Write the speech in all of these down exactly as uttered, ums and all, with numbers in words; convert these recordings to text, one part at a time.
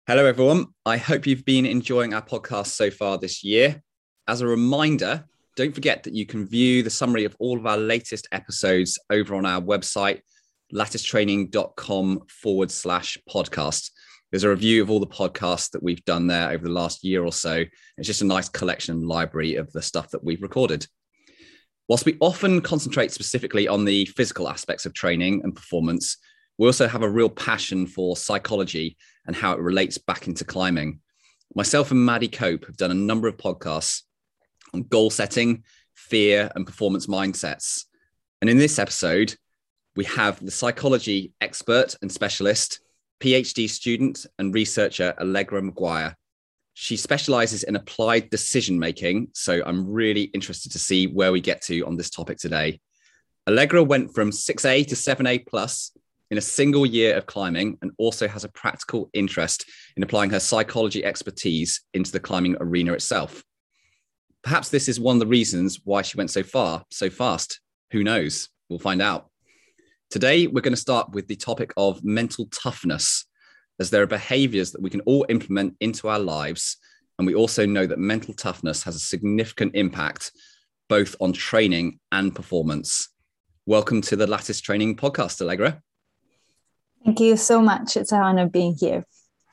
Hello, everyone. I hope you've been enjoying our podcast so far this year. As a reminder, don't forget that you can view the summary of all of our latest episodes over on our website, latticetraining.com forward slash podcast. There's a review of all the podcasts that we've done there over the last year or so. It's just a nice collection and library of the stuff that we've recorded. Whilst we often concentrate specifically on the physical aspects of training and performance, we also have a real passion for psychology and how it relates back into climbing. Myself and Maddie Cope have done a number of podcasts on goal setting, fear, and performance mindsets. And in this episode, we have the psychology expert and specialist, PhD student and researcher Allegra Maguire. She specializes in applied decision-making, so I'm really interested to see where we get to on this topic today. Allegra went from six A to seven A plus in a single year of climbing, and also has a practical interest in applying her psychology expertise into the climbing arena itself. Perhaps this is one of the reasons why she went so far, so fast. Who knows? We'll find out. Today, we're going to start with the topic of mental toughness, as there are behaviors that we can all implement into our lives. And we also know that mental toughness has a significant impact, both on training and performance. Welcome to the Lattice Training Podcast, Allegra. Thank you so much. It's an honor being here.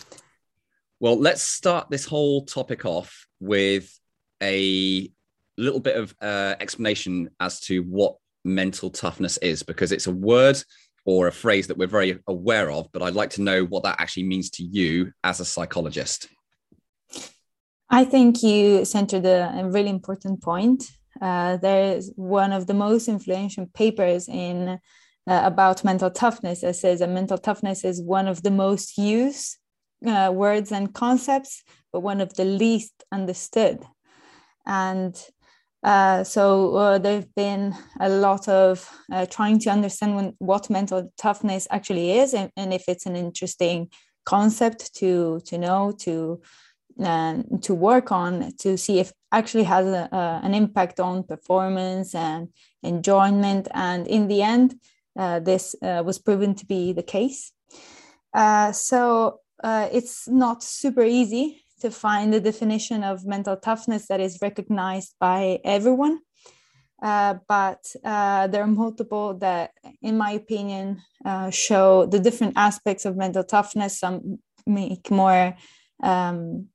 Well, let's start this whole topic off with a little bit of uh, explanation as to what mental toughness is, because it's a word or a phrase that we're very aware of, but I'd like to know what that actually means to you as a psychologist. I think you centered a, a really important point. Uh, there is one of the most influential papers in Uh, about mental toughness that says that mental toughness is one of the most used uh, words and concepts, but one of the least understood. And uh, so uh, there have been a lot of uh, trying to understand when, what mental toughness actually is, and, and if it's an interesting concept to to know, to uh, to work on, to see if it actually has a, a, an impact on performance and enjoyment. And in the end, Uh, this uh, was proven to be the case. Uh, so uh, it's not super easy to find a definition of mental toughness that is recognized by everyone. Uh, but uh, there are multiple that, in my opinion, uh, show the different aspects of mental toughness. Some make more, um,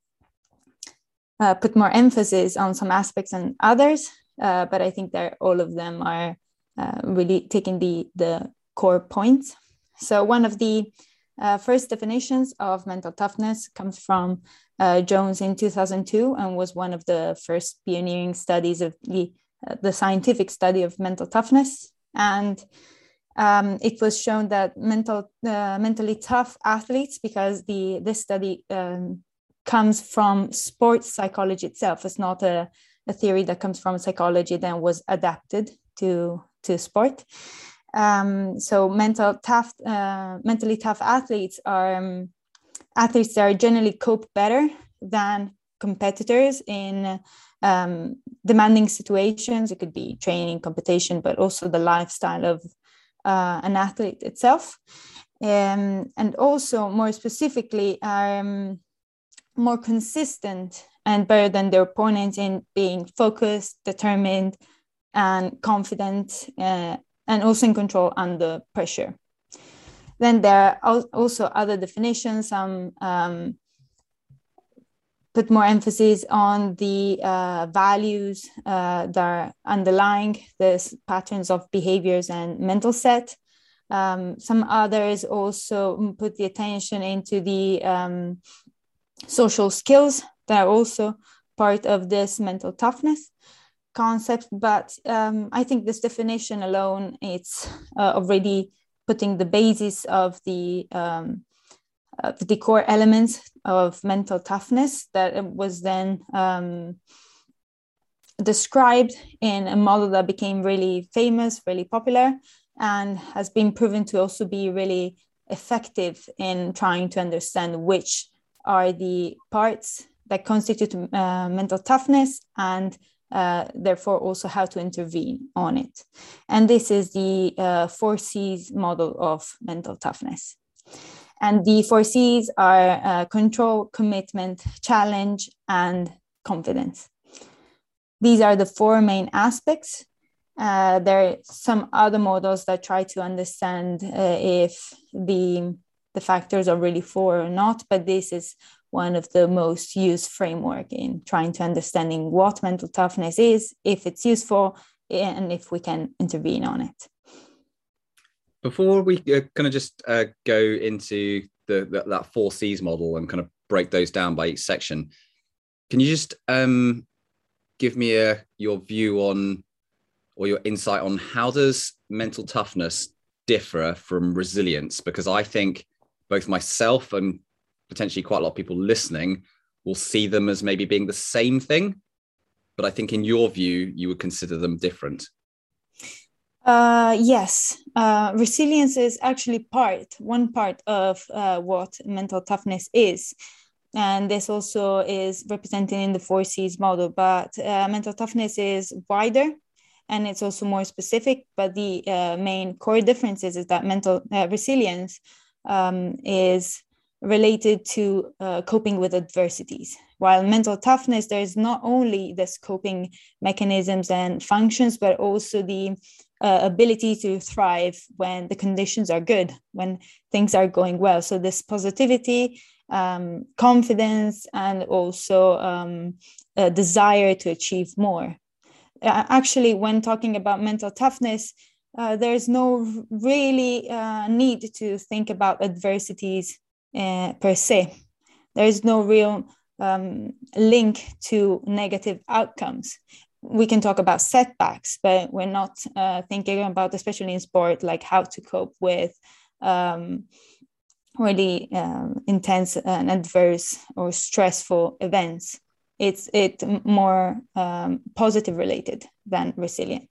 uh, put more emphasis on some aspects than others. Uh, but I think that all of them are Uh, really taking the, the core points. So one of the uh, first definitions of mental toughness comes from uh, Jones in two thousand two, and was one of the first pioneering studies of the, uh, the scientific study of mental toughness. And um, it was shown that mental, uh, mentally tough athletes, because the this study um, comes from sports psychology itself. It's not a, a theory that comes from psychology that was adapted to to sport. Um, so mental tough, uh, mentally tough athletes are um, athletes that are generally cope better than competitors in um, demanding situations. It could be training, competition, but also the lifestyle of uh, an athlete itself. Um, and also more specifically, are um, more consistent and better than their opponents in being focused, determined, and confident, uh, and also in control under pressure. Then there are also other definitions. Some um, put more emphasis on the uh, values uh, that are underlying the patterns of behaviors and mental set. Um, some others also put the attention into the um, social skills that are also part of this mental toughness concept. But um, I think this definition alone, it's uh, already putting the basis of the um, of the core elements of mental toughness that was then um, described in a model that became really famous, really popular, and has been proven to also be really effective in trying to understand which are the parts that constitute uh, mental toughness, and uh, therefore also how to intervene on it. And this is the uh, four C's model of mental toughness. And the four C's are uh, control, commitment, challenge, and confidence. These are the four main aspects. Uh, there are some other models that try to understand uh, if the, the factors are really four or not, but this is one of the most used framework in trying to understanding what mental toughness is, if it's useful, and if we can intervene on it. Before we uh, kind of just uh, go into the, the that four C's model and kind of break those down by each section, can you just um, give me a, your view on, or your insight on, how does mental toughness differ from resilience? Because I think both myself and potentially quite a lot of people listening will see them as maybe being the same thing, but I think in your view, you would consider them different. Uh, yes, uh, resilience is actually part, one part of uh, what mental toughness is. And this also is represented in the four C's model, but uh, mental toughness is wider and it's also more specific. But the uh, main core differences is that mental uh, resilience um, is related to uh, coping with adversities. While mental toughness, there is not only this coping mechanisms and functions, but also the uh, ability to thrive when the conditions are good, when things are going well. So this positivity, um, confidence, and also um, a desire to achieve more. Uh, actually, when talking about mental toughness, uh, there's no really uh, need to think about adversities uh, per se. There's no real um, link to negative outcomes. We can talk about setbacks, but we're not uh, thinking about, especially in sport, like how to cope with um, really um, intense and adverse or stressful events. It's it more um, positive related than resilient.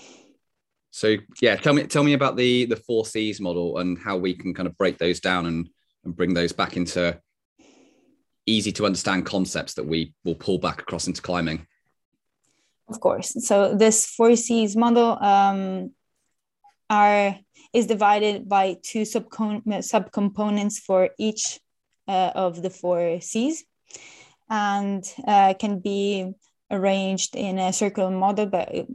So yeah, tell me tell me about the the four C's model and how we can kind of break those down and and bring those back into easy to understand concepts that we will pull back across into climbing. Of course. So this four C's model um, are is divided by two subcom- subcomponents for each uh, of the four C's, and uh, can be arranged in a circular model, but it,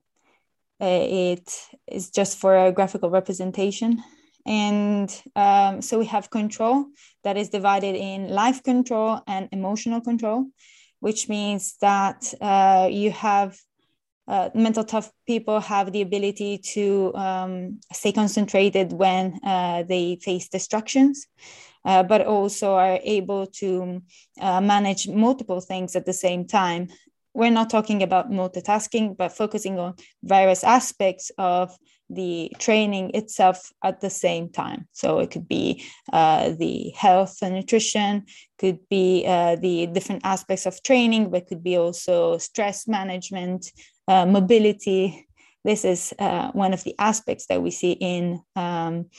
it is just for a graphical representation. And um, so we have control that is divided in life control and emotional control, which means that uh, you have uh, mental tough people have the ability to um, stay concentrated when uh, they face distractions, uh, but also are able to uh, manage multiple things at the same time. We're not talking about multitasking, but focusing on various aspects of the training itself at the same time. So it could be uh, the health and nutrition, could be uh, the different aspects of training, but could be also stress management, uh, mobility. This is uh, one of the aspects that we see in um,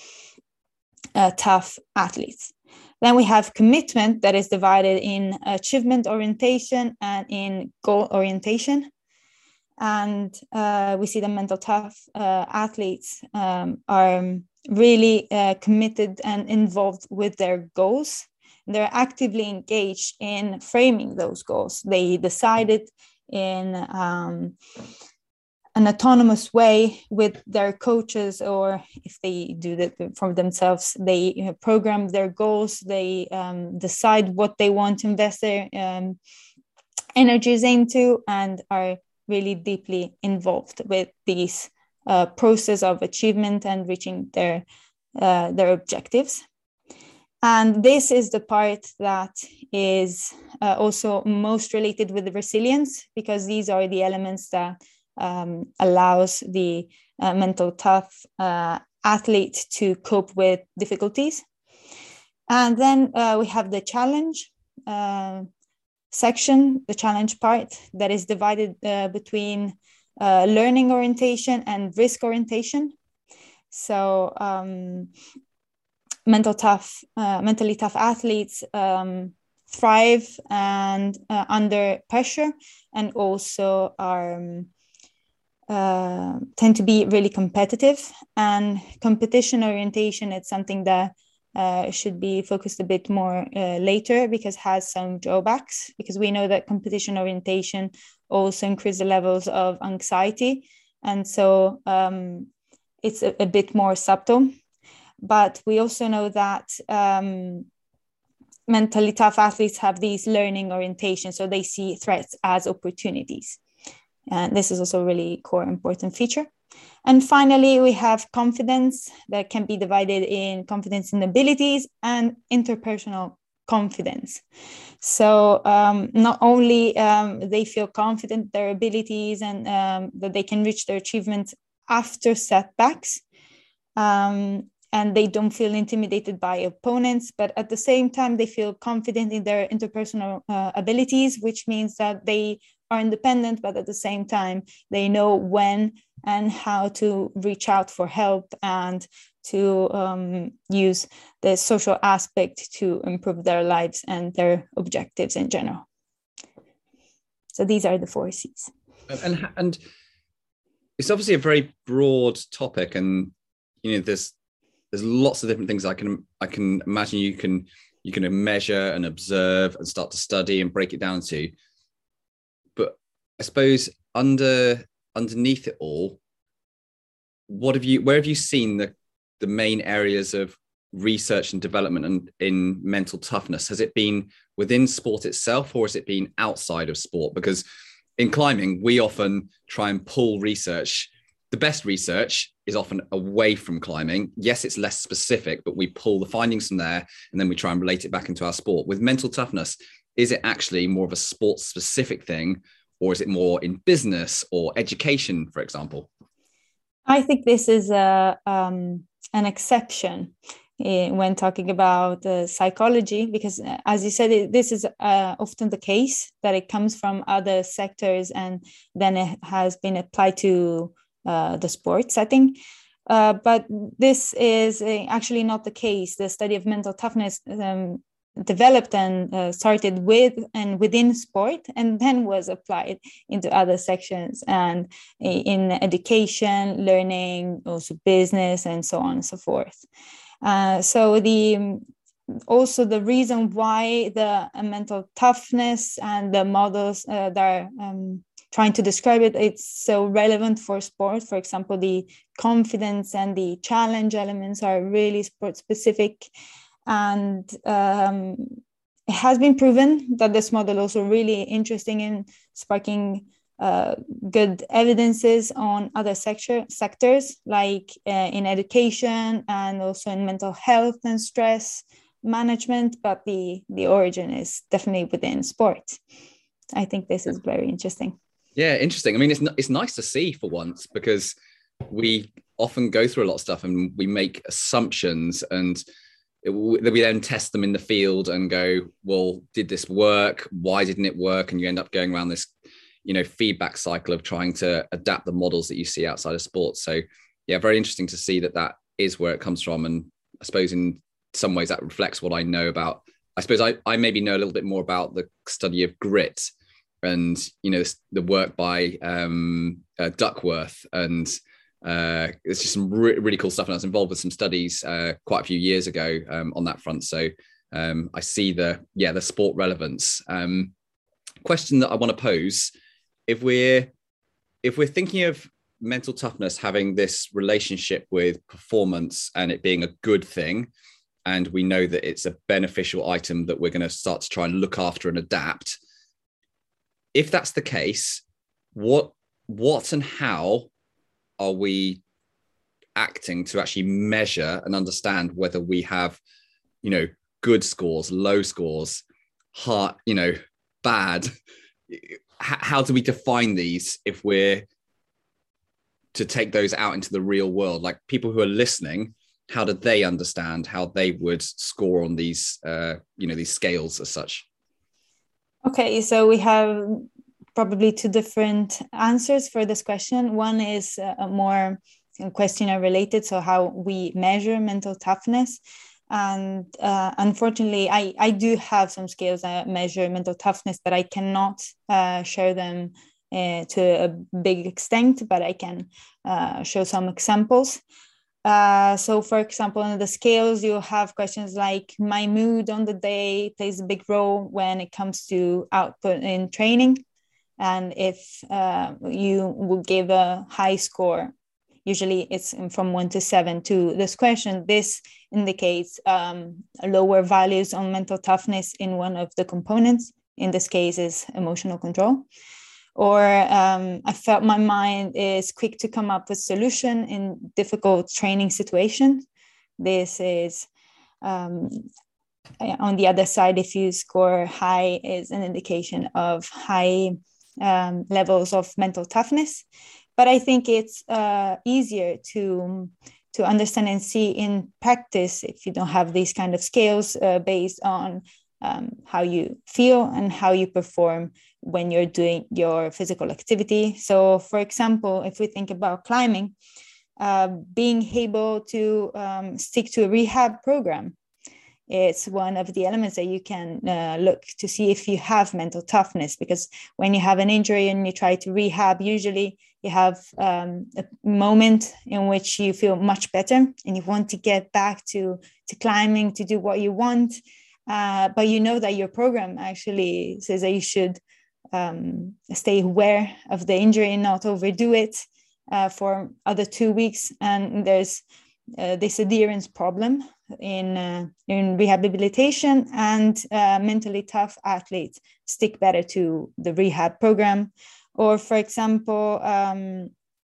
uh, tough athletes. Then we have commitment that is divided in achievement orientation and in goal orientation. And uh, we see the mental tough uh, athletes um, are really uh, committed and involved with their goals. They're actively engaged in framing those goals. They decided in um, an autonomous way with their coaches, or if they do that for themselves, they you know, program their goals. They um, decide what they want to invest their um, energies into, and are really deeply involved with this uh, process of achievement and reaching their uh, their objectives. And this is the part that is uh, also most related with the resilience, because these are the elements that um, allows the uh, mental tough uh, athlete to cope with difficulties. And then uh, we have the challenge uh, section, the challenge part, that is divided uh, between uh, learning orientation and risk orientation. So um, mental tough, uh, mentally tough athletes um, thrive and uh, under pressure, and also are um, uh, tend to be really competitive. And competition orientation, it's something that uh, should be focused a bit more uh, later, because it has some drawbacks, because we know that competition orientation also increases the levels of anxiety. And so um, it's a, a bit more subtle. But we also know that um, mentally tough athletes have these learning orientation, so they see threats as opportunities. And this is also a really core important feature. And finally, we have confidence that can be divided in confidence in abilities and interpersonal confidence. So um, not only um, they feel confident in their abilities and um, that they can reach their achievements after setbacks, um, and they don't feel intimidated by opponents, but at the same time, they feel confident in their interpersonal uh, abilities, which means that they are independent, but at the same time, they know when and how to reach out for help and to um, use the social aspect to improve their lives and their objectives in general. So these are the four C's. And, and it's obviously a very broad topic, and you know, there's there's lots of different things I can I can imagine you can you can measure and observe and start to study and break it down to. But I suppose under underneath it all, what have you where have you seen the the main areas of research and development and in mental toughness? Has it been within sport itself, or has it been outside of sport? Because in climbing, we often try and pull research. The best research is often away from climbing. Yes, it's less specific, but we pull the findings from there and then we try and relate it back into our sport. With mental toughness, is it actually more of a sport specific thing, or is it more in business or education, for example? I think this is a, um, an exception when talking about uh, psychology, because uh, as you said, it, this is uh, often the case that it comes from other sectors and then it has been applied to uh, the sport setting. Uh, but this is uh, actually not the case. The study of mental toughness um, developed and uh, started with and within sport, and then was applied into other sections and in education, learning, also business, and so on and so forth. Uh, so the also the reason why the uh, mental toughness and the models uh, that are um, trying to describe it, it's so relevant for sport. For example, the confidence and the challenge elements are really sport specific. And um, it has been proven that this model also really interesting in sparking uh, good evidences on other sector, sectors, like uh, in education and also in mental health and stress management, but the, the origin is definitely within sport. I think this is very interesting. Yeah, interesting. I mean, it's it's nice to see for once, because we often go through a lot of stuff and we make assumptions, and it, we then test them in the field and go, well, did this work? Why didn't it work? And you end up going around this, you know, feedback cycle of trying to adapt the models that you see outside of sports. So yeah, very interesting to see that that is where it comes from. And I suppose in some ways that reflects what I know about, I suppose I, I maybe know a little bit more about the study of grit and, you know, the work by um, uh, Duckworth, and uh, it's just some re- really cool stuff. And I was involved with some studies uh, quite a few years ago um, on that front. So um, I see the, yeah, the sport relevance. Um, question that I want to pose, if we're, if we're thinking of mental toughness having this relationship with performance and it being a good thing, and we know that it's a beneficial item that we're going to start to try and look after and adapt, if that's the case, what, what and how are we acting to actually measure and understand whether we have, you know, good scores, low scores, hard, you know, bad? H- how do we define these if we're to take those out into the real world? Like, people who are listening, how do they understand how they would score on these, uh, you know, these scales as such? Okay, so we have probably two different answers for this question. One is a more questionnaire related, so how we measure mental toughness. And uh, unfortunately, I, I do have some scales that measure mental toughness, but I cannot uh, share them uh, to a big extent, but I can uh, show some examples. Uh, so, for example, in the scales, you have questions like my mood on the day plays a big role when it comes to output in training. And if uh, you will give a high score, usually it's from one to seven to this question, this indicates um, lower values on mental toughness in one of the components. In this case is emotional control. Or um, I felt my mind is quick to come up with solution in difficult training situations. This is um, on the other side, if you score high, is an indication of high um, levels of mental toughness. But I think it's uh, easier to to understand and see in practice if you don't have these kind of scales uh, based on um, how you feel and how you perform when you're doing your physical activity. So, for example, if we think about climbing, uh, being able to um, stick to a rehab program, it's one of the elements that you can uh, look to see if you have mental toughness, because when you have an injury and you try to rehab, usually you have um, a moment in which you feel much better and you want to get back to, to climbing, to do what you want. Uh, but you know that your program actually says that you should um, stay aware of the injury and not overdo it uh, for other two weeks. And there's uh, this adherence problem in uh, in rehabilitation, and uh, mentally tough athletes stick better to the rehab program. Or, for example, um,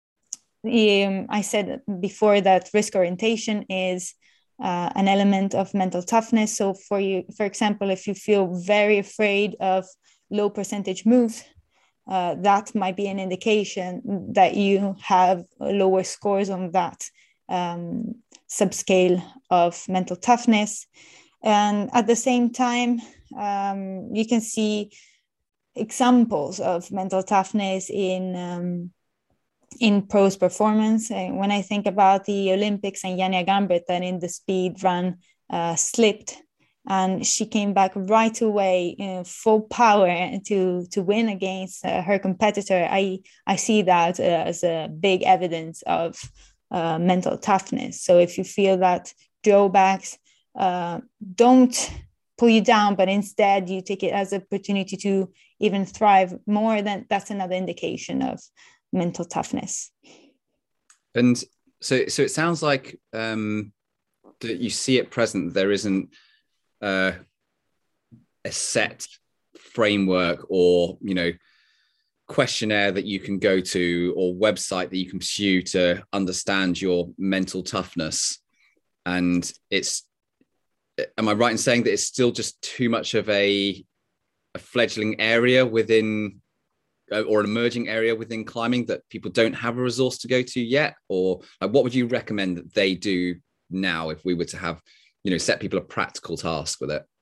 um, I said before that risk orientation is uh, an element of mental toughness. So for you, for example, if you feel very afraid of low percentage moves, uh, that might be an indication that you have lower scores on that um, subscale of mental toughness. And at the same time, um, you can see examples of mental toughness in um, in pros performance. And when I think about the Olympics and Janja Garnbret, that in the speed run uh, slipped, and she came back right away in full power to to win against uh, her competitor. I I see that uh, as a big evidence of uh, mental toughness. So if you feel that drawbacks uh, don't pull you down, but instead you take it as an opportunity to even thrive more, then that's another indication of mental toughness. And so, so it sounds like um, that you see at present there isn't uh, a set framework or, you know, questionnaire that you can go to or website that you can pursue to understand your mental toughness. And it's, am I right in saying that it's still just too much of a, a fledgling area within, or an emerging area within climbing, that people don't have a resource to go to yet? Or like, what would you recommend that they do now if we were to have, you know, set people a practical task with it?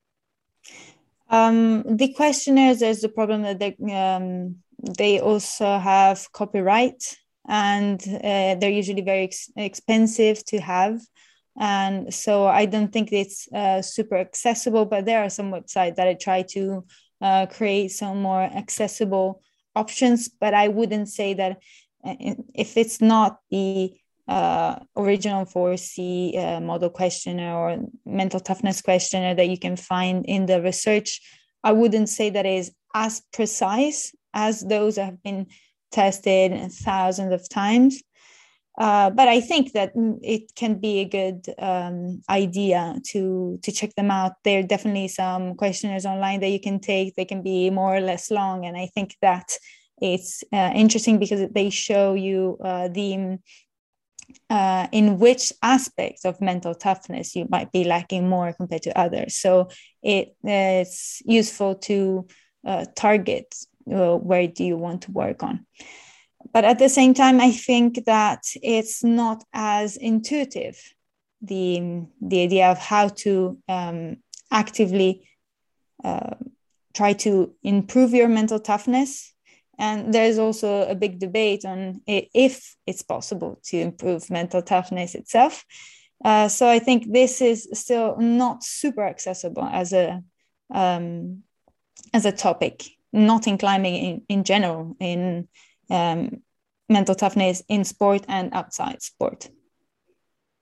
Um, the questionnaires, there's the problem that they, um, they also have copyright, and uh, they're usually very ex- expensive to have. And so I don't think it's uh, super accessible, but there are some websites that I try to uh, create some more accessible options. But I wouldn't say that if it's not the uh, original four C uh, model questionnaire or mental toughness questionnaire that you can find in the research, I wouldn't say that it is as precise as those that have been tested thousands of times. Uh, but I think that it can be a good um, idea to to check them out. There are definitely some questionnaires online that you can take. They can be more or less long, and I think that it's uh, interesting because they show you uh, the uh, in which aspects of mental toughness you might be lacking more compared to others. So it uh, it's useful to uh, target uh, where do you want to work on. But at the same time, I think that it's not as intuitive, the, the idea of how to um, actively uh, try to improve your mental toughness. And there's also a big debate on if it's possible to improve mental toughness itself. Uh, so I think this is still not super accessible as a um, as a topic, not in climbing in, in general, in Um, mental toughness in sport and outside sport.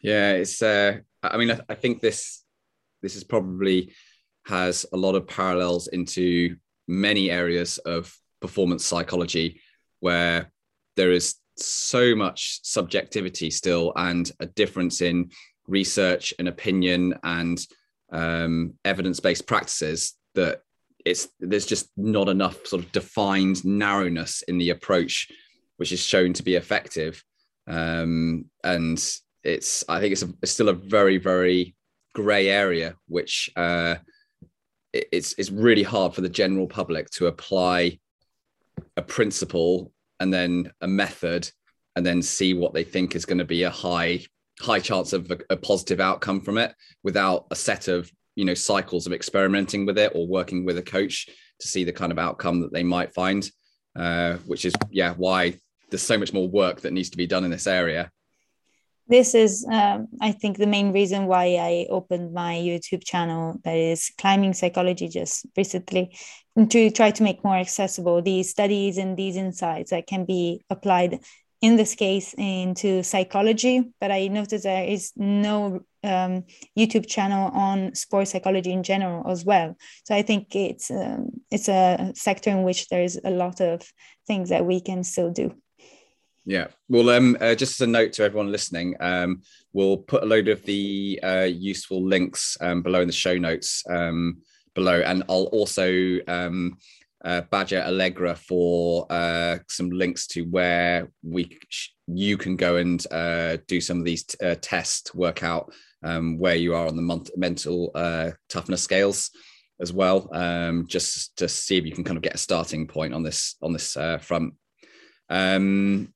Yeah, it's. Uh, I mean, I, I think this this is probably has a lot of parallels into many areas of performance psychology, where there is so much subjectivity still, and a difference in research and opinion and um, evidence-based practices, that it's there's just not enough sort of defined narrowness in the approach, which is shown to be effective. Um, and it's I think it's, a, it's still a very, very gray area, which uh, it, it's it's really hard for the general public to apply a principle and then a method and then see what they think is going to be a high high chance of a, a positive outcome from it, without a set of, you know, cycles of experimenting with it or working with a coach to see the kind of outcome that they might find, uh, which is, yeah, why there's so much more work that needs to be done in this area. This is, um, I think, the main reason why I opened my YouTube channel, that is Climbing Psychology, just recently, to try to make more accessible these studies and these insights that can be applied, in this case, into psychology. But I noticed there is no um, YouTube channel on sports psychology in general as well. So I think it's um, it's a sector in which there's a lot of things that we can still do. Yeah. Well, um, uh, just as a note to everyone listening, um, we'll put a load of the uh, useful links um, below in the show notes um, below. And I'll also um, uh, badger Allegra for uh, some links to where we you can go and uh, do some of these t- uh, tests, work out um, where you are on the mon- mental uh, toughness scales as well, um, just to see if you can kind of get a starting point on this on this uh, front. Um,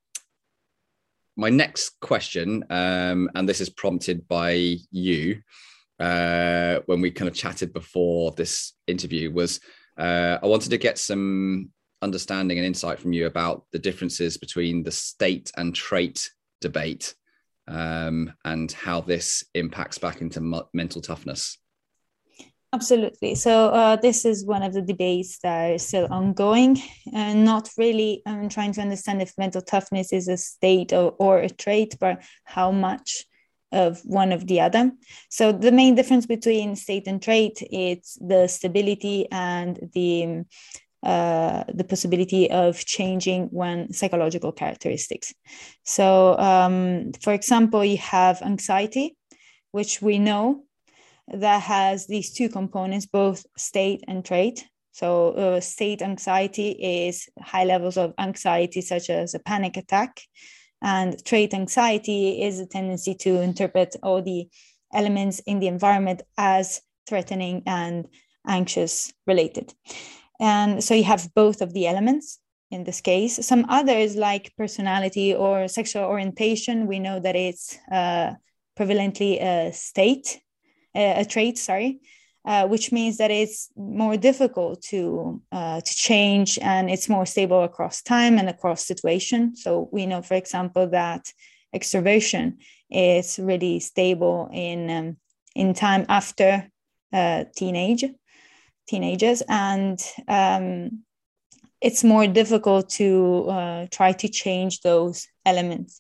My next question, um, and this is prompted by you, uh, when we kind of chatted before this interview, was uh, I wanted to get some understanding and insight from you about the differences between the state and trait debate, um, and how this impacts back into m- mental toughness. Absolutely. So uh, this is one of the debates that are still ongoing, and not really um, trying to understand if mental toughness is a state or, or a trait, but how much of one of the other. So the main difference between state and trait is the stability and the uh, the possibility of changing when psychological characteristics. So um, for example, you have anxiety, which we know that has these two components, both state and trait. So uh, state anxiety is high levels of anxiety, such as a panic attack. And trait anxiety is a tendency to interpret all the elements in the environment as threatening and anxious related. And so you have both of the elements in this case. Some others, like personality or sexual orientation, we know that it's uh, prevalently a state, a trait, sorry, uh, which means that it's more difficult to uh, to change, and it's more stable across time and across situation. So we know, for example, that extroversion is really stable in um, in time after uh, teenage teenagers, and um, it's more difficult to uh, try to change those elements.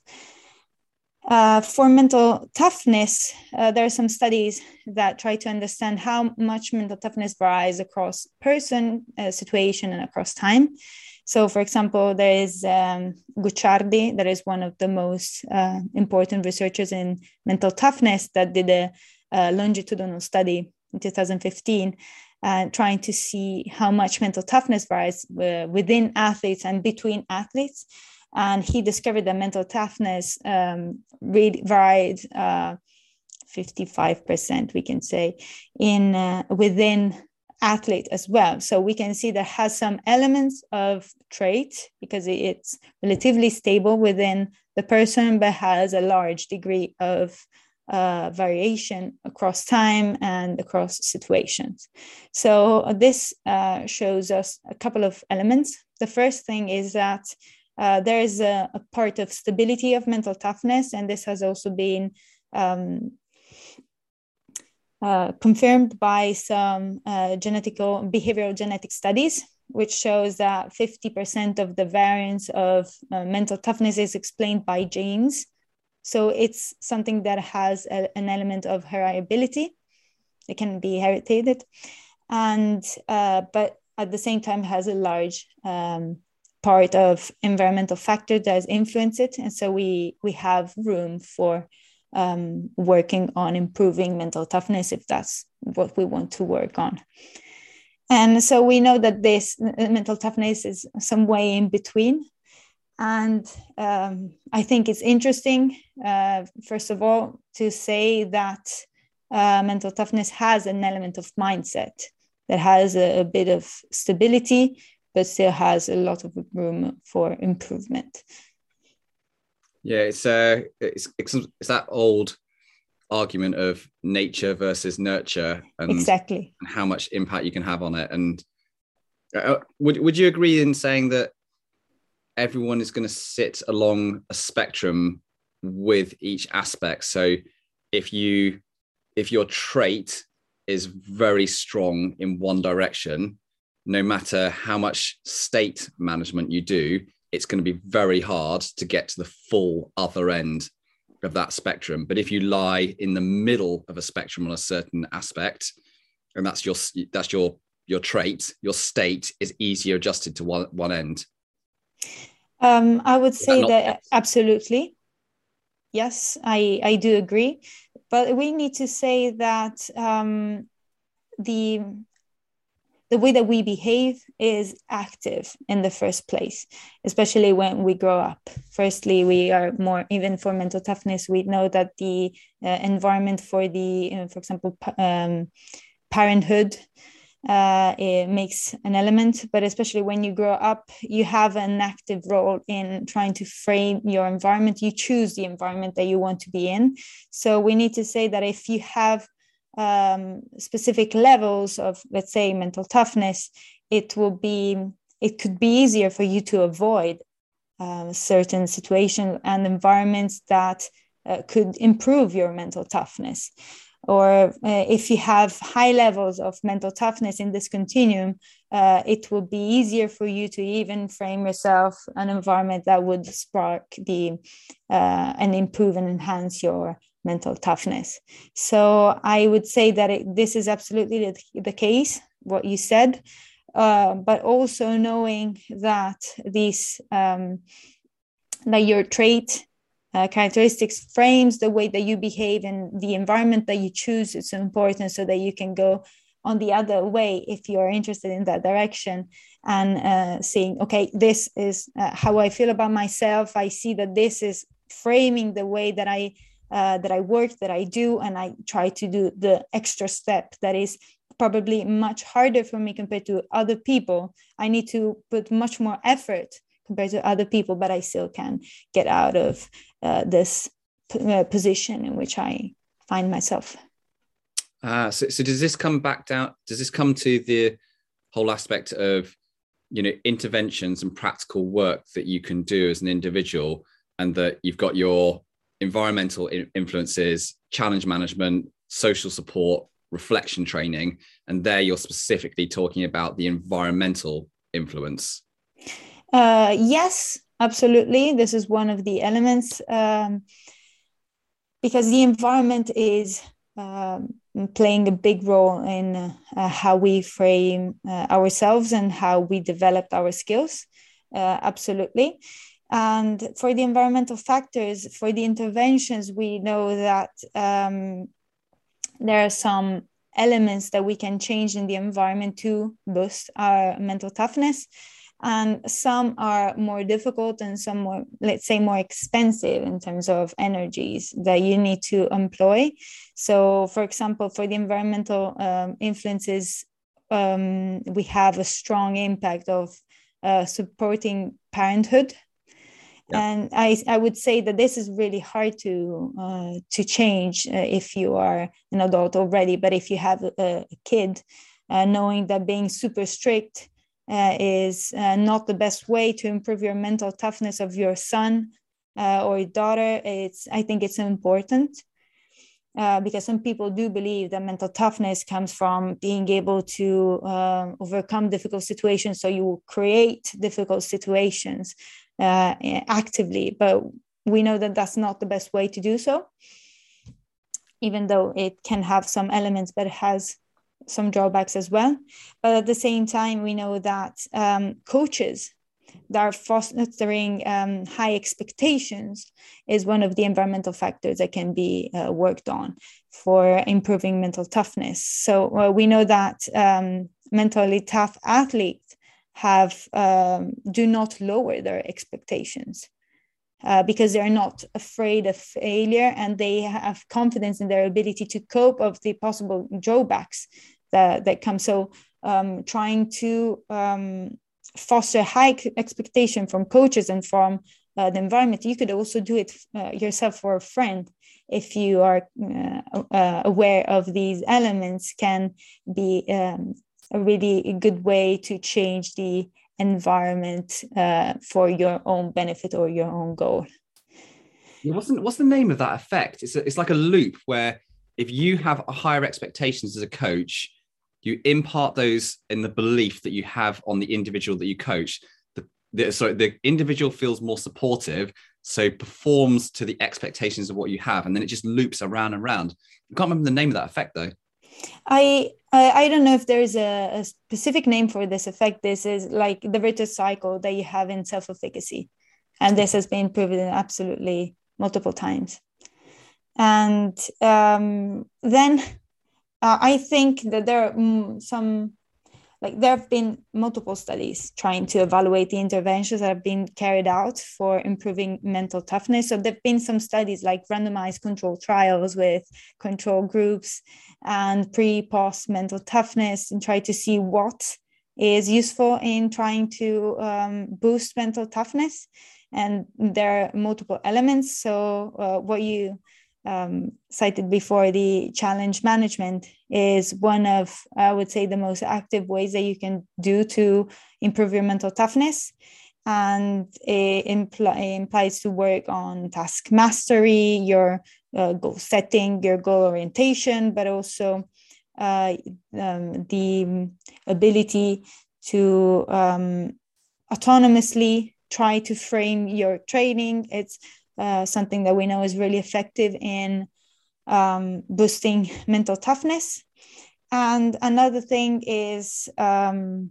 Uh, for mental toughness, uh, there are some studies that try to understand how much mental toughness varies across person, uh, situation, and across time. So, for example, there is um, Gucciardi, that is one of the most uh, important researchers in mental toughness, that did a, a longitudinal study in two thousand fifteen, uh, trying to see how much mental toughness varies uh, within athletes and between athletes. And he discovered that mental toughness um, really varied uh, fifty-five percent, we can say, in uh, within athlete as well. So we can see that has some elements of trait, because it's relatively stable within the person, but has a large degree of uh, variation across time and across situations. So uh, this uh, shows us a couple of elements. The first thing is that Uh, there is a, a part of stability of mental toughness, and this has also been um, uh, confirmed by some uh, genetical behavioral genetic studies, which shows that fifty percent of the variance of uh, mental toughness is explained by genes. So it's something that has a, an element of heritability. It can be inherited, and uh, but at the same time has a large um, part of environmental factor that influence it. And so we we have room for um, working on improving mental toughness if that's what we want to work on. And so we know that this mental toughness is some way in between. And um, I think it's interesting, uh, first of all, to say that uh, mental toughness has an element of mindset that has a, a bit of stability, but still has a lot of room for improvement. Yeah, it's uh, it's, it's, it's that old argument of nature versus nurture, and exactly, and how much impact you can have on it. And uh, would would you agree in saying that everyone is going to sit along a spectrum with each aspect? So if you if your trait is very strong in one direction, no matter how much state management you do, it's going to be very hard to get to the full other end of that spectrum. But if you lie in the middle of a spectrum on a certain aspect, and that's your that's your your trait, your state is easier adjusted to one, one end. Um, I would say that, that absolutely. Yes, I, I do agree. But we need to say that um, the the way that we behave is active in the first place, especially when we grow up. Firstly, we are more, even for mental toughness, we know that the uh, environment for the, uh, for example, um, parenthood, uh, it makes an element, but especially when you grow up, you have an active role in trying to frame your environment. You choose the environment that you want to be in. So we need to say that if you have um, specific levels of, let's say, mental toughness, it will be, it could be easier for you to avoid uh, certain situations and environments that uh, could improve your mental toughness. Or uh, if you have high levels of mental toughness in this continuum, uh, it will be easier for you to even frame yourself an environment that would spark the uh, and improve and enhance your mental toughness. So I would say that it, this is absolutely the, the case, what you said, uh, but also knowing that these um, that your trait Uh, characteristics frames the way that you behave and the environment that you choose is important, so that you can go on the other way if you're interested in that direction, and uh, seeing, okay, this is uh, how I feel about myself. I see that this is framing the way that I uh, that I work, that I do, and I try to do the extra step that is probably much harder for me compared to other people. I need to put much more effort compared to other people, but I still can get out of uh, this p- uh, position in which I find myself. Uh, so, so does this come back down, does this come to the whole aspect of, you know, interventions and practical work that you can do as an individual, and that you've got your environmental influences, challenge management, social support, reflection training, and there you're specifically talking about the environmental influence? Uh, yes, absolutely. This is one of the elements, um, because the environment is um, playing a big role in uh, how we frame uh, ourselves and how we develop our skills. Uh, absolutely. And for the environmental factors, for the interventions, we know that um, there are some elements that we can change in the environment to boost our mental toughness. And some are more difficult and some more, let's say, more expensive in terms of energies that you need to employ. So, for example, for the environmental um, influences, um, we have a strong impact of uh, supporting parenthood. Yeah. And I, I would say that this is really hard to uh, to change uh, if you are an adult already. But if you have a, a kid, uh, knowing that being super strict Uh, is uh, not the best way to improve your mental toughness of your son uh, or daughter, it's I think it's important uh, because some people do believe that mental toughness comes from being able to uh, overcome difficult situations. So you will create difficult situations uh, actively, but we know that that's not the best way to do so, even though it can have some elements, but it has some drawbacks as well. But at the same time, we know that um, coaches that are fostering um, high expectations is one of the environmental factors that can be uh, worked on for improving mental toughness. So uh, we know that um, mentally tough athletes have um, do not lower their expectations uh, because they're not afraid of failure, and they have confidence in their ability to cope of the possible drawbacks that, that come. So um, trying to um, foster high expectation from coaches and from uh, the environment. You could also do it uh, yourself for a friend if you are uh, uh, aware of these elements, can be um, a really good way to change the environment uh, for your own benefit or your own goal. What's the, what's the name of that effect? It's, a, it's like a loop where if you have higher expectations as a coach, you impart those in the belief that you have on the individual that you coach. The, the, sorry, the individual feels more supportive, so performs to the expectations of what you have, and then it just loops around and around. I can't remember the name of that effect, though. I I, I don't know if there's a, a specific name for this effect. This is like the virtuous cycle that you have in self-efficacy. And this has been proven absolutely multiple times. And um, then uh, I think that there are mm, some, like there have been multiple studies trying to evaluate the interventions that have been carried out for improving mental toughness. So there have been some studies like randomized control trials with control groups and pre-post mental toughness, and try to see what is useful in trying to um, boost mental toughness. And there are multiple elements. So uh, what you um, cited before, the challenge management, is one of, I would say, the most active ways that you can do to improve your mental toughness. And it impl- implies to work on task mastery, your uh, goal setting, your goal orientation, but also uh, um, the ability to um, autonomously try to frame your training. It's uh, something that we know is really effective in um, boosting mental toughness. And another thing is um,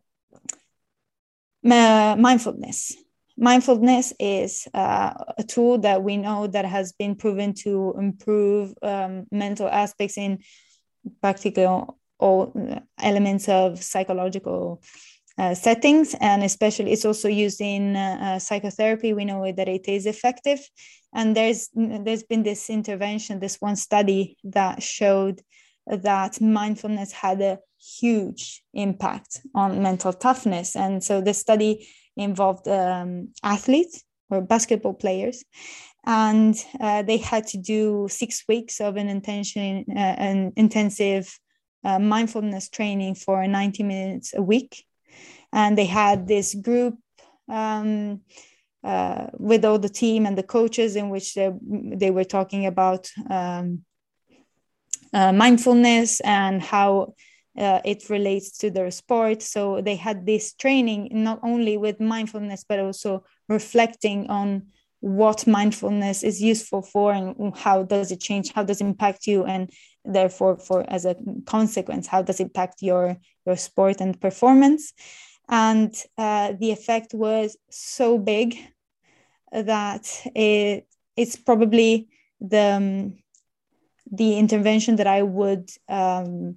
mindfulness. Mindfulness is uh, a tool that we know that has been proven to improve um, mental aspects in practically all elements of psychological Uh, settings, and especially it's also used in uh, uh, psychotherapy. We know that it is effective, and there's there's been this intervention, this one study that showed that mindfulness had a huge impact on mental toughness. And so the study involved um, athletes or basketball players, and uh, they had to do six weeks of an intention uh, an intensive uh, mindfulness training for ninety minutes a week. And they had this group um, uh, with all the team and the coaches, in which they, they were talking about um, uh, mindfulness and how uh, it relates to their sport. So they had this training not only with mindfulness, but also reflecting on what mindfulness is useful for and how does it change, how does it impact you, and therefore, for as a consequence, how does it impact your, your sport and performance. And uh, the effect was so big that it, it's probably the, um, the intervention that I would um,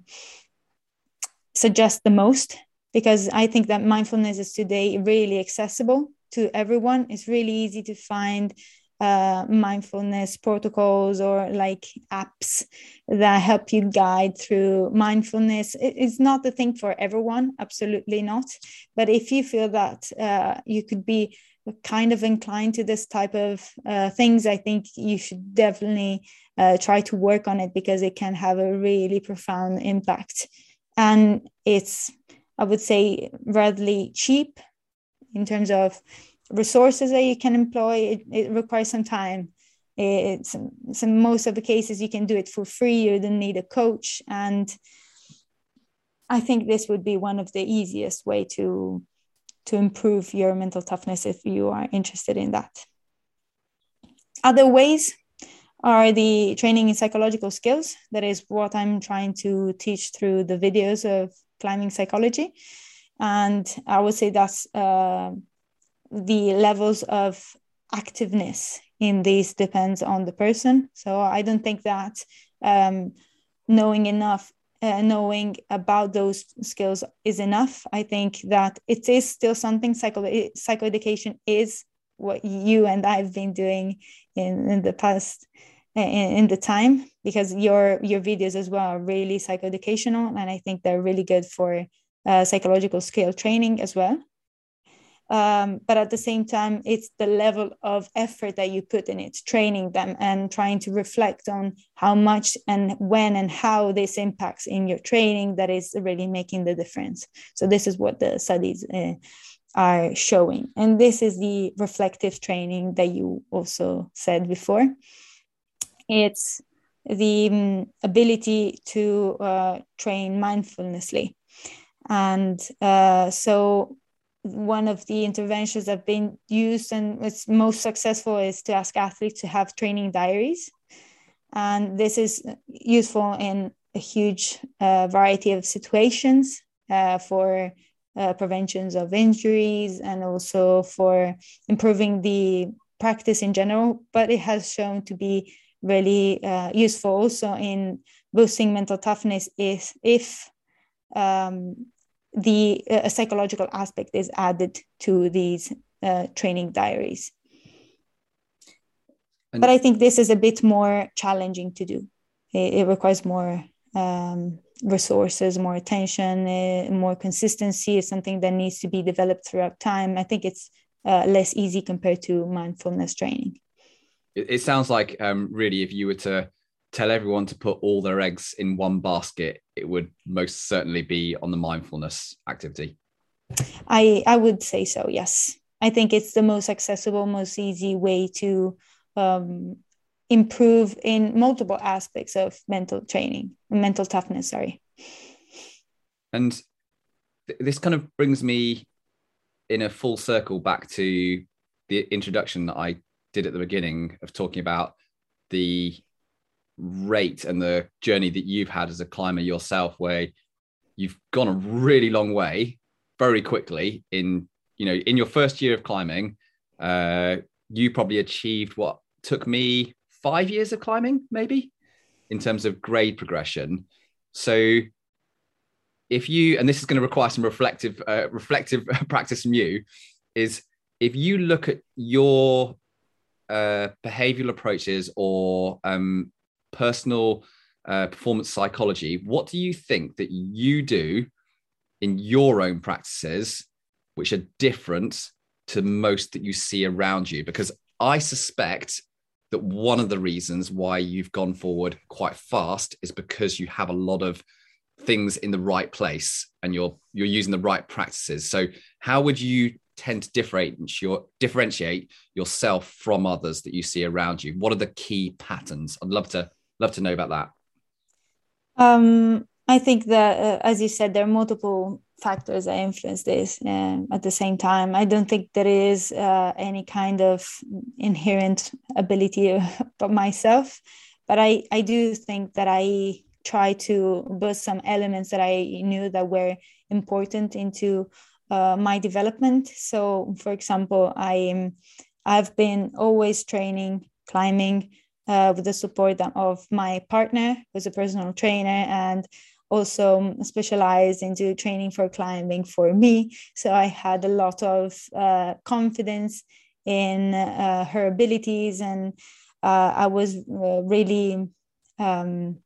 suggest the most, because I think that mindfulness is today really accessible to everyone. It's really easy to find uh, mindfulness protocols or like apps that help you guide through mindfulness. It's not the thing for everyone, absolutely not. But if you feel that uh, you could be kind of inclined to this type of uh, things, I think you should definitely uh, try to work on it, because it can have a really profound impact. And it's, I would say, relatively cheap in terms of resources that you can employ. It, it requires some time. It's, it's in most of the cases you can do it for free. You don't need a coach. And I think this would be one of the easiest way to, to improve your mental toughness if you are interested in that. other ways are the training in psychological skills. That is what I'm trying to teach through the videos of climbing psychology. And I would say that's uh, the levels of activeness in these depends on the person. So I don't think that um, knowing enough, uh, knowing about those skills is enough. I think that it is still something, psycho psychoeducation is what you and I've been doing in, in the past, in, in the time, because your your videos as well are really psychoeducational, and I think they're really good for uh, psychological skill training as well. Um, but at the same time, it's the level of effort that you put in it, training them and trying to reflect on how much and when and how this impacts in your training that is really making the difference. So this is what the studies uh, are showing. And this is the reflective training that you also said before. It's the um, ability to uh, train mindfulnessly. And uh, so one of the interventions that have been used and it's most successful is to ask athletes to have training diaries. And this is useful in a huge uh, variety of situations uh, for uh, preventions of injuries and also for improving the practice in general. But it has shown to be really uh, useful also in boosting mental toughness if, if um, the uh, psychological aspect is added to these uh, training diaries. And but I think this is a bit more challenging to do. It, it requires more um, resources, more attention, uh, more consistency. Is something that needs to be developed throughout time. I think it's uh, less easy compared to mindfulness training. It, it sounds like um, really if you were to tell everyone to put all their eggs in one basket, it would most certainly be on the mindfulness activity. I, I would say so, yes. I think it's the most accessible, most easy way to um, improve in multiple aspects of mental training, mental toughness, sorry. And th- this kind of brings me in a full circle back to the introduction that I did at the beginning of talking about the rate and the journey that you've had as a climber yourself, where you've gone a really long way very quickly in, you know, in your first year of climbing, uh, you probably achieved what took me five years of climbing, maybe, in terms of grade progression. So if you, and this is going to require some reflective, uh, reflective practice from you, is if you look at your uh, behavioral approaches or um, personal uh, performance psychology, what do you think that you do in your own practices which are different to most that you see around you? Because I suspect that one of the reasons why you've gone forward quite fast is because you have a lot of things in the right place and you're you're using the right practices. So how would you tend to differentiate your, differentiate yourself from others that you see around you? What are the key patterns? I'd love to love to know about that. Um, I think that, uh, as you said, there are multiple factors that influence this um, at the same time. I don't think there is uh, any kind of inherent ability of myself, but I, I do think that I try to boost some elements that I knew that were important into uh, my development. So, for example, I, I've been always training, climbing, Uh, with the support of my partner, who's a personal trainer, and also specialized into training for climbing for me. So I had a lot of uh, confidence in uh, her abilities, and uh, I was uh, really, um,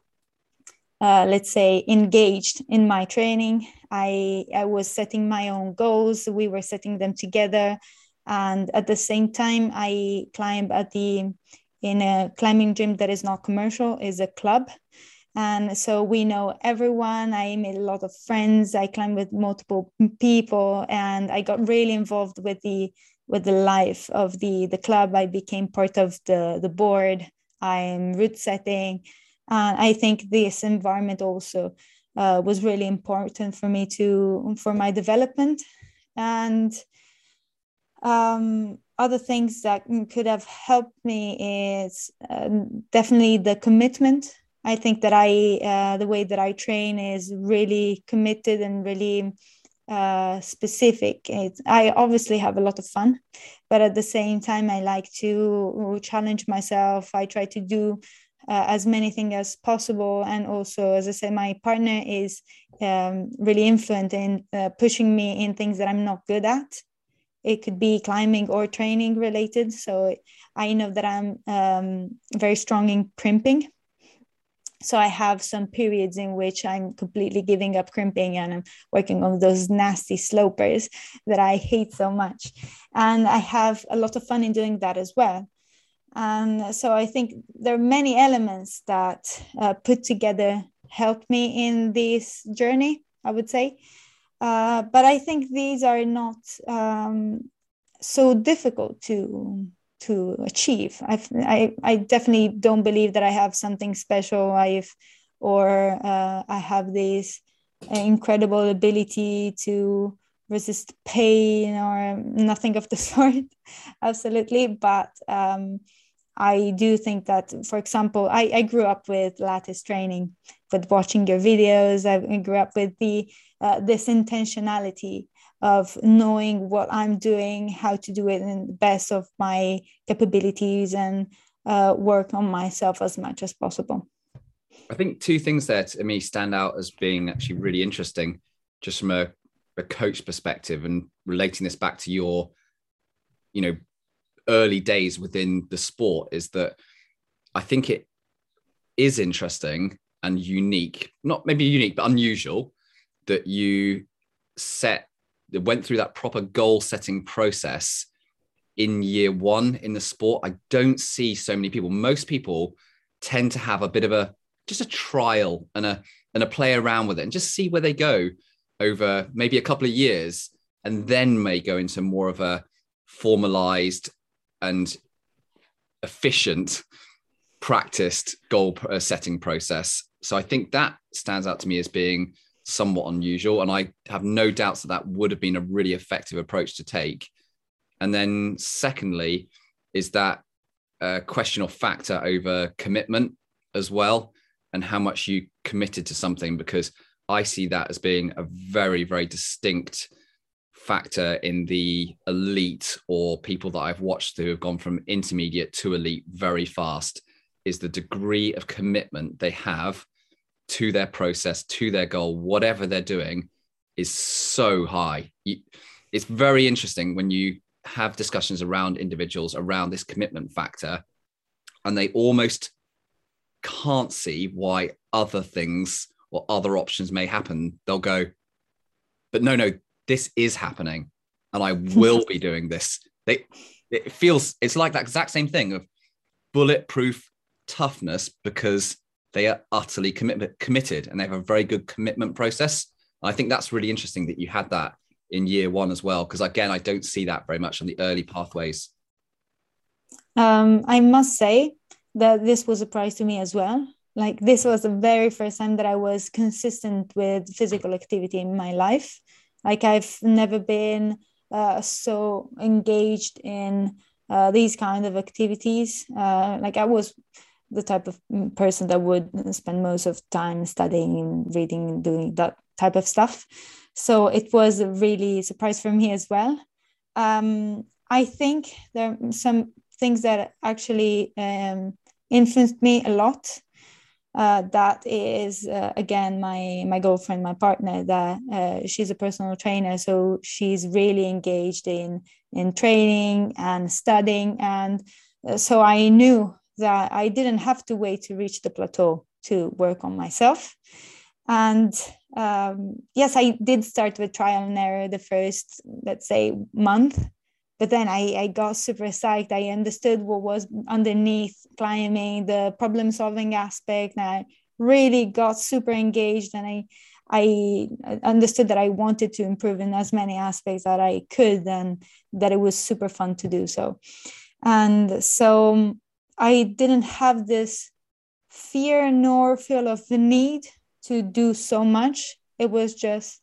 uh, let's say, engaged in my training. I, I was setting my own goals. We were setting them together. And at the same time, I climbed at the in a climbing gym that is not commercial, is a club. And so we know everyone. I made a lot of friends. I climbed with multiple people, and I got really involved with the with the life of the, the club. I became part of the, the board. I'm route setting. And I think this environment also uh, was really important for me to, for my development. And Um, other things that could have helped me is uh, definitely the commitment. I think that I, uh, the way that I train is really committed and really uh, specific. It's, I obviously have a lot of fun, but at the same time, I like to challenge myself. I try to do uh, as many things as possible. And also, as I said, my partner is um, really influent in uh, pushing me in things that I'm not good at. It could be climbing or training related. So I know that I'm um, very strong in crimping. So I have some periods in which I'm completely giving up crimping and I'm working on those nasty slopers that I hate so much. And I have a lot of fun in doing that as well. And so I think there are many elements that uh, put together helped me in this journey, I would say. Uh, but I think these are not um, so difficult to to achieve. I've, I I definitely don't believe that I have something special. I've or uh, I have this incredible ability to resist pain or nothing of the sort. Absolutely, but um, I do think that, for example, I, I grew up with lattice training, with watching your videos. I grew up with the uh, this intentionality of knowing what I'm doing, how to do it in the best of my capabilities, and uh, work on myself as much as possible. I think two things there to me stand out as being actually really interesting, just from a, a coach perspective, and relating this back to your, you know, early days within the sport, is that I think it is interesting and unique, not maybe unique, but unusual, that you set, that went through that proper goal setting process in year one in the sport. I don't see so many people. Most people tend to have a bit of a, just a trial and a, and a play around with it and just see where they go over maybe a couple of years, and then may go into more of a formalized and efficient, practiced goal setting process. So I think that stands out to me as being somewhat unusual. And I have no doubts that that would have been a really effective approach to take. And then secondly, is that uh, question or factor over commitment as well, and how much you committed to something, because I see that as being a very, very distinct factor in the elite, or people that I've watched who have gone from intermediate to elite very fast, is the degree of commitment they have to their process, to their goal, whatever they're doing, is so high. It's very interesting when you have discussions around individuals around this commitment factor, and they almost can't see why other things or other options may happen. They'll go, but no, no, this is happening and I will be doing this. They, it feels, it's like that exact same thing of bulletproof toughness, because they are utterly commit, committed and they have a very good commitment process. I think that's really interesting that you had that in year one as well, because again, I don't see that very much on the early pathways. Um, I must say that this was a surprise to me as well. Like, this was the very first time that I was consistent with physical activity in my life. Like, I've never been uh, so engaged in uh, these kind of activities. Uh, like, I was the type of person that would spend most of time studying and reading and doing that type of stuff. So it was a really surprise for me as well. Um, I think there are some things that actually um, influenced me a lot. Uh, that is, uh, again, my my girlfriend, my partner, that uh, she's a personal trainer. So she's really engaged in, in training and studying. And uh, so I knew that I didn't have to wait to reach the plateau to work on myself. And um, yes, I did start with trial and error the first, let's say, month. But then I, I got super psyched. I understood what was underneath climbing, the problem solving aspect. And I really got super engaged, and I, I understood that I wanted to improve in as many aspects that I could, and that it was super fun to do so. And so I didn't have this fear nor feel of the need to do so much. It was just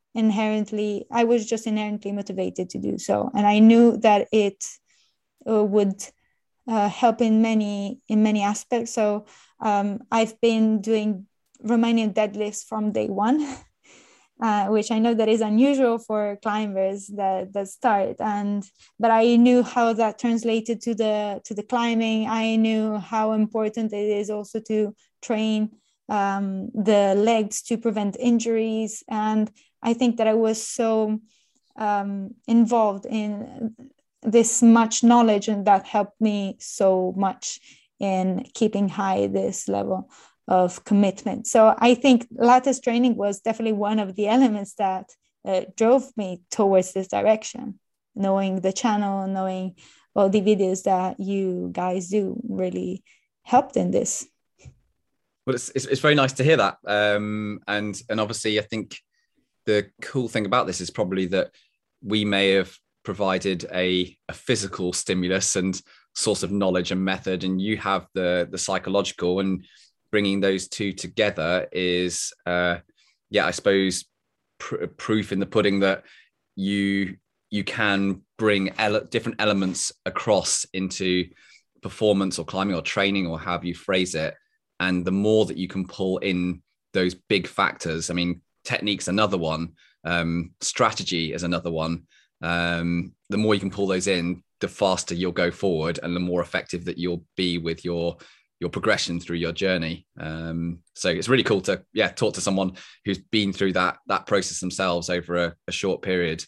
inherently, I was just inherently motivated to do so. And I knew that it uh, would uh, help in many, in many aspects. So um, I've been doing Romanian deadlifts from day one. Uh, which I know that is unusual for climbers that, that start. And but I knew how that translated to the to the climbing. I knew how important it is also to train um, the legs to prevent injuries. And I think that I was so um, involved in this much knowledge, and that helped me so much in keeping high this level of commitment. So I think lattice training was definitely one of the elements that uh, drove me towards this direction. Knowing the channel, knowing all the videos that you guys do really helped in this. Well, it's, it's, it's very nice to hear that. Um, and, and obviously, I think the cool thing about this is probably that we may have provided a, a physical stimulus and source of knowledge and method, and you have the, the psychological, and bringing those two together is, uh, yeah, I suppose pr- proof in the pudding that you you can bring ele- different elements across into performance or climbing or training or however you phrase it. And the more that you can pull in those big factors, I mean, technique's another one, um, strategy is another one. Um, the more you can pull those in, the faster you'll go forward and the more effective that you'll be with your your progression through your journey. Um, so it's really cool to, yeah, talk to someone who's been through that, that process themselves over a, a short period.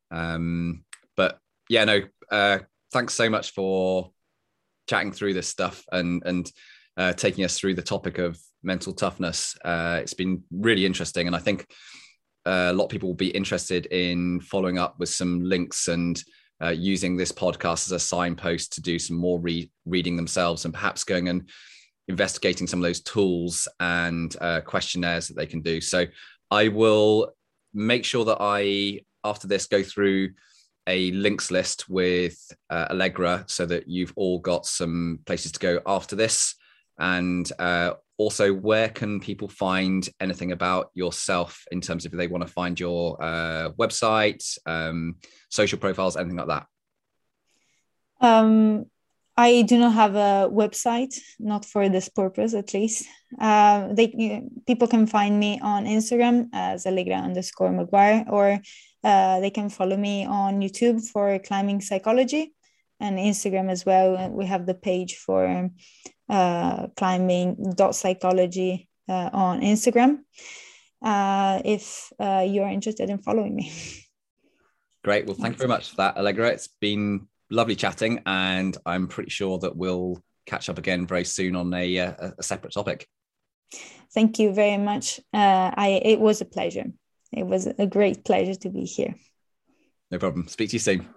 Um, but yeah, no, uh, thanks so much for chatting through this stuff and, and uh, taking us through the topic of mental toughness. Uh, it's been really interesting. And I think uh, a lot of people will be interested in following up with some links and Uh, using this podcast as a signpost to do some more re- reading themselves and perhaps going and investigating some of those tools and uh, questionnaires that they can do. So I will make sure that I, after this, go through a links list with uh, Allegra so that you've all got some places to go after this. And uh, also, where can people find anything about yourself in terms of if they want to find your uh, website, um, social profiles, anything like that? Um, I do not have a website, not for this purpose, at least. Uh, they people can find me on Instagram as Allegra underscore Maguire, or uh, they can follow me on YouTube for Climbing Psychology, and Instagram as well. We have the page for uh, climbing dot psychology uh, on Instagram. Uh, if uh, you're interested in following me. Great. Well, thank you very much for that, Allegra. It's been lovely chatting, and I'm pretty sure that we'll catch up again very soon on a, a, a separate topic. Thank you very much. Uh, I it was a pleasure. It was a great pleasure to be here. No problem. Speak to you soon.